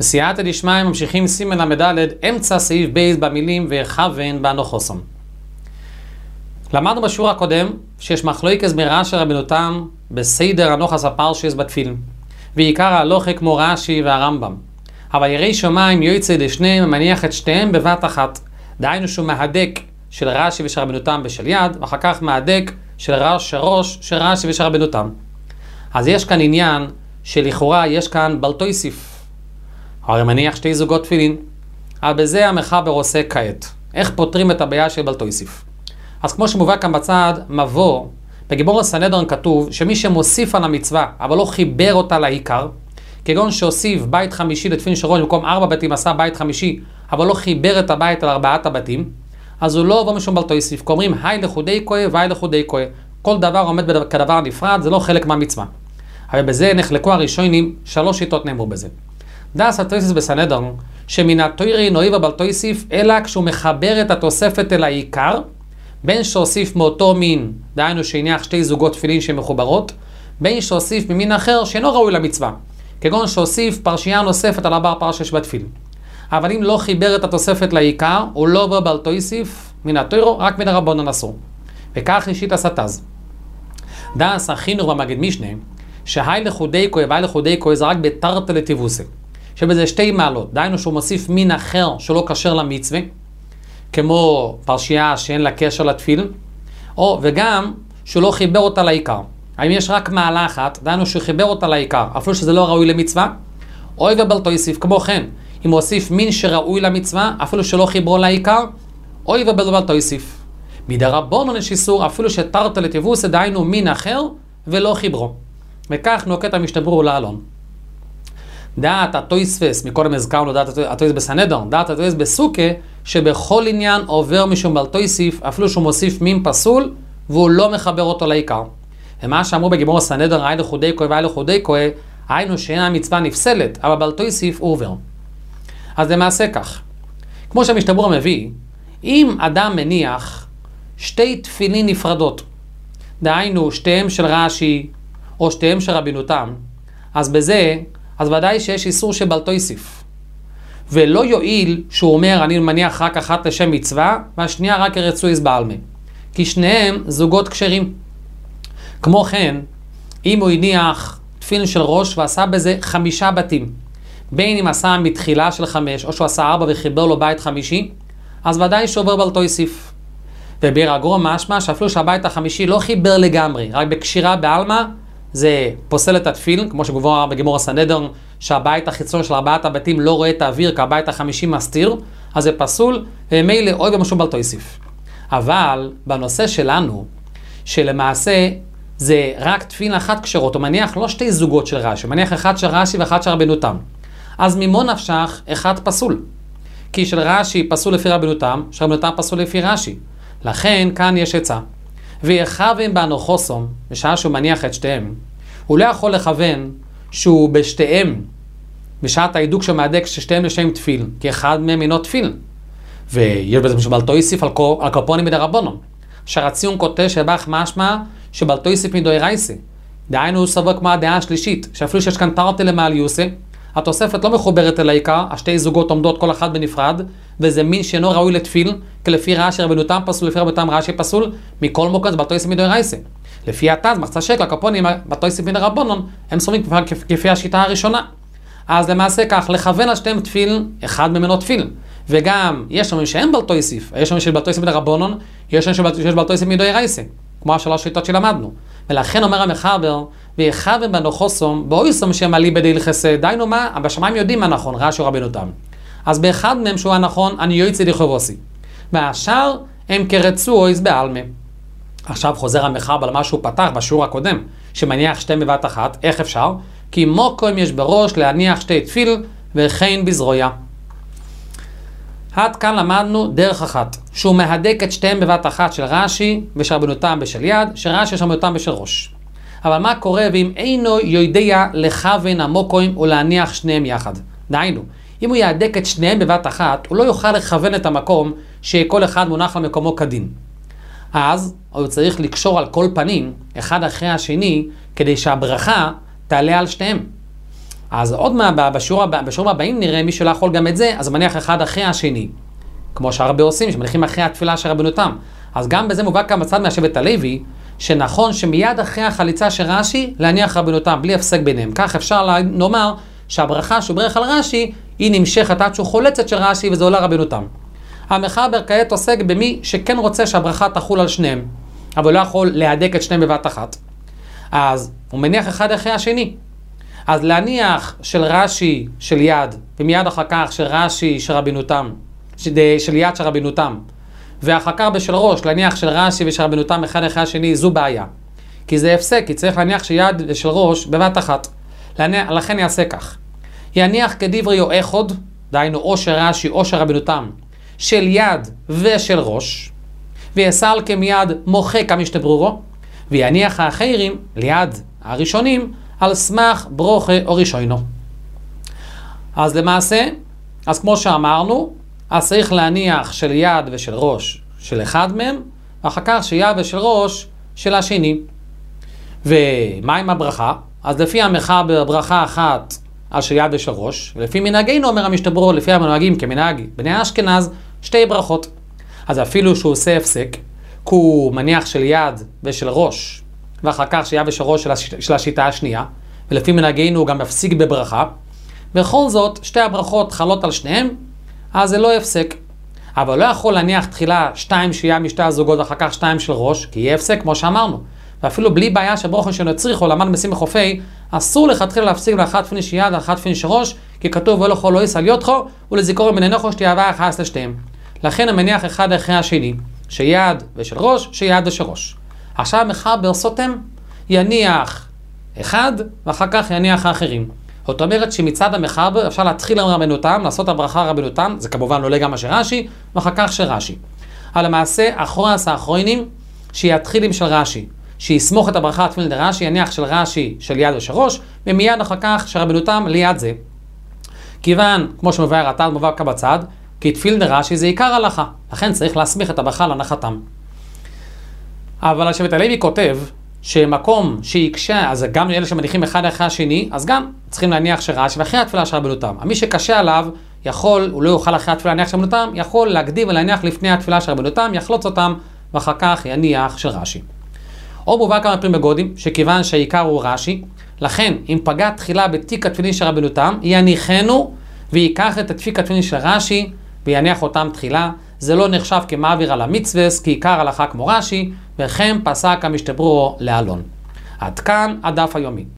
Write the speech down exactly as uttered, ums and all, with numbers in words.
בסייעתא דשמיא ממשיכים סימן למדלת, אמצע סעיף בייס במילים ויכוון באנוכוסום. למדנו בשיעור הקודם שיש מחלוקת בין רש"י רבנו תם בסדר הנוחס הפרשס בתפילין, ועיקר ההלכה כמו רש"י והרמב"ם. אבל יראי שמיים יוצא דשניהם מניח את שתיהם בבת אחת. דהיינו שהוא מהדק של רש"י ושל רבנו תם בשל יד, ואחר כך מהדק של ראש ראש של רש"י ושל רבנו תם. אז יש כאן עניין שלכאורה יש כאן בל תוסיף. הרי מניח שתי זוגות תפילין. אבל בזה המחבר עושה כעת. איך פותרים את הבעיה של בל תוסיף? אז כמו שמובא כאן בצד, מבוא, בגימור הסנהדרין כתוב שמי שמוסיף על המצווה, אבל לא חיבר אותה לעיקר, כגון שהוסיף בית חמישי לתפילין של ראש, במקום ארבע בתים עשה בית חמישי, אבל לא חיבר את הבית על ארבעת הבתים, אז הוא לא עובר משום בל תוסיף. כי אומרים, היי לחודי כהה והי לחודי כהה. כל דבר עומד כדבר נפרד, זה לא חלק מהמצווה. אבל בזה נחלקו הראשונים, שלוש שיטות נאמרו בזה. דאס התוספות בסנהדרין, שמן התורה נוהיב בל תוסיף, אלא כשהוא מחבר את התוספת אל העיקר, בין שהוסיף מאותו מין, דהיינו שהניח שתי זוגות תפילין שמחוברות, בין שהוסיף ממין אחר שאינו ראוי למצווה, כגון שהוסיף פרשייה נוספת על הבר פרשש בתפילין. אבל אם לא חיבר את התוספת לעיקר, הוא לא עובר בל תוסיף מן התורה, רק מן הרבנן אסור. וכך ראשית הסתז. דאס החינוך במגד משנה, שהי לחודי כהה והי לחודי כהה זה רק בתרתי לתיבוסי, שבזה שתי מעלות, דהיינו שהוא מוסיף מין אחר שלא קשר למצווה, כמו פרשייה שאין לה קשר לתפילין, או וגם שהוא לא חיבר אותה לעיקר. האם יש רק מעלה אחת, דהיינו שהוא חיבר אותה לעיקר, אפילו שזה לא ראוי למצווה, אוי ובל תוסיף. כמו כן, אם הוא הוסיף מין שראוי למצווה, אפילו שלא חיברו לעיקר, אוי ובל תוסיף. מדרבנן יש איסור, אפילו שתרתי לתיבוסי, דהיינו מין אחר ולא חיברו. וכך נוקט המשנה ברורה לעלון. דעת התוספות, מקודם הזכרנו דעת התוספות בסנהדרין, דעת התוספות בסוכה, שבכל עניין עובר משום בל תוסיף, אפילו שהוא מוסיף מין פסול, והוא לא מחבר אותו לעיקר. ומה שאמרו בגימור הסנהדרין, היי לחודי כהה והי לחודי כהה, היינו שאין המצווה נפסלת, אבל בל תוסיף הוא עובר. אז למעשה כך, כמו שהמשנה ברורה מביא, אם אדם מניח שתי תפילין נפרדות, דהיינו שתיהם של רש"י, או שתיהם של רבנו תם, אז בזה, אז ודאי שיש איסור של בל תוסיף. ולא יועיל שהוא אומר, אני מניח רק אחת לשם מצווה, והשנייה רק רצוי בעלמא. כי שניהם זוגות כשרים. כמו כן, אם הוא הניח תפילין של ראש ועשה בזה חמישה בתים, בין אם עשה מתחילה של חמש, או שהוא עשה ארבע וחיבר לו בית חמישי, אז ודאי שעובר בל תוסיף. ובירא הגורא משמע שאפילו שהבית החמישי לא חיבר לגמרי, רק בקשירה בעלמא, זה פוסל את התפילין, כמו שמובא בגימור הסנהדרין, שהבית החיצון של ארבעת הבתים לא רואה את האוויר, כי הבית החמישי מסתיר, אז זה פסול, ומילא אוי ומשום בל תוסיף. אבל בנושא שלנו, שלמעשה זה רק תפילין אחת כשרות, הוא מניח לא שתי זוגות של רש"י, הוא מניח אחד של רש"י ואחד של רבנו תם. אז ממו נפשך אחד פסול. כי של רש"י פסול לפי רבנו תם, של רבנו תם פסול לפי רש"י. לכן כאן יש עצה. ויכוון באנוכוסום, בשעה שהוא מניח את שתיהם, הוא לא יכול לכוון שהוא בשתיהם, בשעת ההידוק שמהדק ששתיהם לשם תפיל, כי אחד מהם אינו תפיל. ויש בזה משהו בל תוסיף על, על קופונים מדרבנן. שהרציון כותב שבח משמע שבל תוסיף מדאורייסה. דהיינו הוא סבור כמו הדעה השלישית, שאפילו שיש כאן תרתי למעליוסה, התוספת לא מחוברת אל העיקר, השתי זוגות עומדות כל אחד בנפרד, וזה מין שאינו ראוי לתפיל, כי לפי רש"י רבנו תם פסול, לפי רבנו תם רש"י פסול, מכל מוקד זה בל תוסיף מדאורייסה. לפי התז, מחצה שקל, הקופונים, בל תוסיף מדרבנן, הם סוברים כפי השיטה הראשונה. אז למעשה כך, לכוון על שתיהם תפיל, אחד ממנו תפיל. וגם, יש לנו שאין בל תוסיף, יש לנו שבל תוסיף מדרבנן, יש לנו שיש בל תוסיף מדאורייסה, כמו השלוש שיטות שלמדנו. ולכן אומר המחבר, ויכוון באנוכוסום, באויסום שמעלי בדהילכסה, דיינו מה, בשמיים יודעים מה נכון, רש"י או רבנו תם. אז באחד מהם שהוא הנכון, אני יוצא דחובוסי. והשאר הם כרצו אויס בעלמא. עכשיו חוזר המחבר על מה שהוא פתח בשיעור הקודם, שמניח שתי בבת אחת, איך אפשר? כי מוקום יש בראש להניח שתי תפיל, וכן בזרויה. עד כאן למדנו דרך אחת, שהוא מהדק את שתיהם בבת אחת של רש"י ושל רבנו תם בשל יד, שרש"י ושל רבנו תם בשל ראש. אבל מה קורה ואם אינו יודע לכוון המוקום ולהניח שניהם יחד? דהיינו, אם הוא יהדק את שניהם בבת אחת, הוא לא יוכל לכוון את המקום שכל אחד מונח למקומו כדין. אז הוא צריך לקשור על כל פנים, אחד אחרי השני, כדי שהברכה תעלה על שניהם. אז עוד מה, בשיעור, בשיעור הבאים נראה מי שלא יכול גם את זה, אז מניח אחד אחרי השני. כמו שהרבה עושים, שמניחים אחרי התפילה של רבנותם. אז גם בזה מובא כאן בצד מהשבט הלוי, שנכון שמיד אחרי החליצה של רש"י, להניח רבנותם, בלי הפסק ביניהם. כך אפשר לומר שהברכה שהוא ברך על רש"י, היא נמשכת עד שהוא חולצת של רש"י, וזה עולה רבנותם. המחבר כעת עוסק במי שכן רוצה שהברכה תחול על שניהם, אבל לא יכול להדק את שניהם בבת אחת. אז הוא מניח אחד אחרי השני. אז להניח של רש"י של יד, ומיד אחר כך של רש"י של רבנותם, של יד של רבנותם, ואחר כך בשל ראש, להניח של רש"י ושל רבנותם אחד אחרי השני, זו בעיה. כי זה הפסק, כי צריך להניח שיד ושל ראש בבת אחת. להניח, לכן יעשה כך. יניח כדברי או אחד, דהיינו או של רש"י או של רבנותם, של יד ושל ראש, ויסל כמיד מוחק המשתברורו, ויניח האחרים ליד הראשונים על סמך ברוכה או ראשונו. אז למעשה, אז כמו שאמרנו, אז צריך להניח של יד ושל ראש של אחד מהם, ואחר כך של יד ושל ראש של השני. ומה עם הברכה? אז לפי המחבר ברכה אחת על של יד ושל ראש, ולפי מנהגינו אומר המשתברו, לפי המנהגים כמנהג בני אשכנז, שתי ברכות. אז אפילו שהוא עושה הפסק, כי הוא מניח של יד ושל ראש, ואחר כך של יד ושל ראש של, הש... של השיטה השנייה, ולפי מנהגינו הוא גם מפסיק בברכה, בכל זאת שתי הברכות חלות על שניהם, אז זה לא יפסק. אבל לא יכול להניח תחילה שתיים שיהיה משתי הזוגות ואחר כך שתיים של ראש, כי יהיה הפסק כמו שאמרנו. ואפילו בלי בעיה שברוכה שנצריך או למד משים חופי, אסור לכתחילה להפסיק לאחת פיניש יד ואחת פיניש ראש, כי כתוב ולא יכול לא יסל יודחו, ולזיכור מננוחו שתיאבה אחת לשתיהם. לכן המניח אחד אחרי השני, שיד ושל ראש, שיד ושל ראש. עכשיו מחבר סותם, יניח אחד ואחר כך יניח האחרים. זאת אומרת שמצד המחבר אפשר להתחיל עם רבנותם, לעשות הברכה רבנותם, זה כמובן עולה גם של רש"י, ואחר כך של רש"י. על המעשה, אחורס האחרונים, שיתחיל עם של רש"י, שיסמוך את הברכה התפילין דרש"י, יניח של רש"י של יד ושל ראש, ומיד אחר כך של רבנותם ליד זה. כיוון, כמו שמובא רט"ד מובא כאן בצד, כי תפילין דרש"י זה עיקר הלכה, לכן צריך להסמיך את הברכה להנחתם. אבל השבט הלוי כותב, שמקום שיקשה, אז גם אלה שמניחים אחד אחרי השני, אז גם צריכים להניח של רש"י ואחרי התפילה של רבנותם. מי שקשה עליו, יכול, הוא לא יוכל אחרי התפילה להניח של רבנותם, יכול להקדים ולהניח לפני התפילה של רבנותם, יחלוץ אותם, ואחר כך יניח של רש"י. או מובא כמה פעמים בגודים, שכיוון שהעיקר הוא רש"י, לכן אם פגע תחילה בתיק התפילין של רבנותם, יניחנו ויקח את התפיק התפילין של רש"י, ויניח אותם תחילה. זה לא נחשב כמעביר על המצווס, כי עיקר הלכה כמו רש"י, וכן פסק המשתברו לאלון. עד כאן הדף היומי.